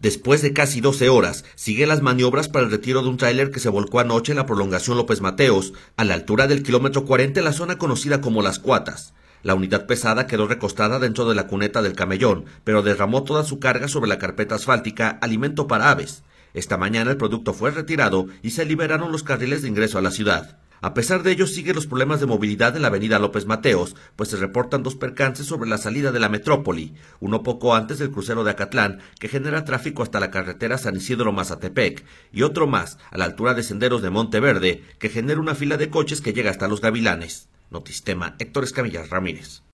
Después de casi 12 horas, siguen las maniobras para el retiro de un tráiler que se volcó anoche en la prolongación López Mateos, a la altura del kilómetro 40 en la zona conocida como Las Cuatas. La unidad pesada quedó recostada dentro de la cuneta del camellón, pero derramó toda su carga sobre la carpeta asfáltica, alimento para aves. Esta mañana el producto fue retirado y se liberaron los carriles de ingreso a la ciudad. A pesar de ello, siguen los problemas de movilidad en la avenida López Mateos, pues se reportan dos percances sobre la salida de la metrópoli, uno poco antes del crucero de Acatlán, que genera tráfico hasta la carretera San Isidro-Mazatepec, y otro más, a la altura de Senderos de Monteverde, que genera una fila de coches que llega hasta Los Gavilanes. Notistema, Héctor Escamilla Ramírez.